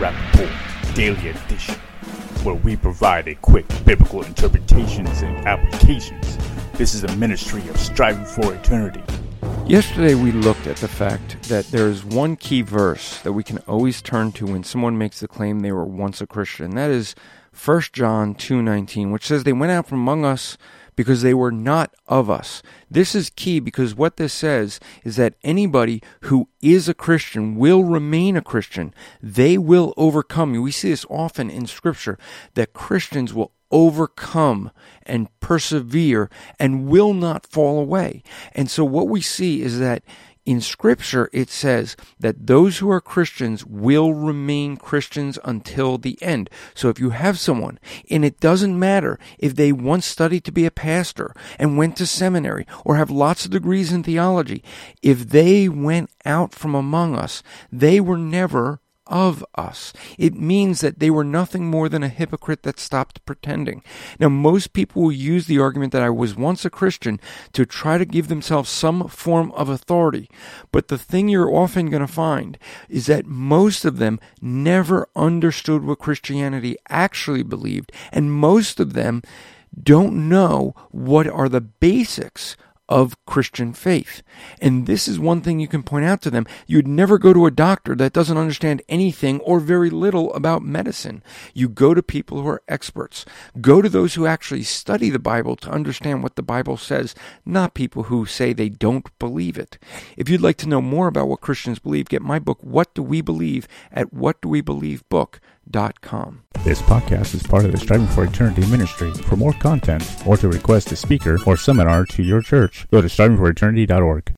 Rappaport Daily Edition, where we provide a quick biblical interpretations and applications. This is a ministry of striving for eternity. Yesterday we looked at the fact that there is one key verse that we can always turn to when someone makes the claim they were once a Christian. That is 1 John 2:19, which says they went out from among us because they were not of us. This is key because what this says is that anybody who is a Christian will remain a Christian. They will overcome. We see this often in Scripture, that Christians will overcome and persevere and will not fall away. And so what we see is that in Scripture, it says that those who are Christians will remain Christians until the end. So if you have someone, and it doesn't matter if they once studied to be a pastor and went to seminary or have lots of degrees in theology, if they went out from among us, they were never of us. It means that they were nothing more than a hypocrite that stopped pretending. Now, most people will use the argument that I was once a Christian to try to give themselves some form of authority. But the thing you're often going to find is that most of them never understood what Christianity actually believed, and most of them don't know what are the basics of Christian faith. And this is one thing you can point out to them. You'd never go to a doctor that doesn't understand anything or very little about medicine. You go to people who are experts. Go to those who actually study the Bible to understand what the Bible says, not people who say they don't believe it. If you'd like to know more about what Christians believe, get my book, What Do We Believe, at whatdowebelievebook.com. This podcast is part of the Striving for Eternity ministry. For more content or to request a speaker or seminar to your church, go to strivingforeternity.org.